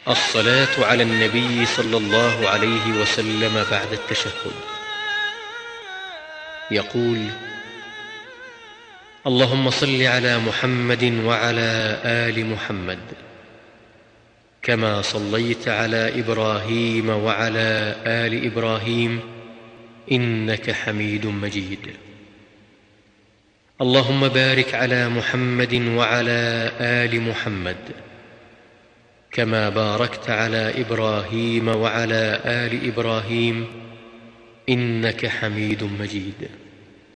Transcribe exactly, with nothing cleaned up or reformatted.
الصلاة على النبي صلى الله عليه وسلم بعد التشهد. يقول: اللهم صل على محمد وعلى آل محمد كما صليت على إبراهيم وعلى آل إبراهيم إنك حميد مجيد. اللهم بارك على محمد وعلى آل محمد كما باركت على إبراهيم وعلى آل إبراهيم إنك حميد مجيد.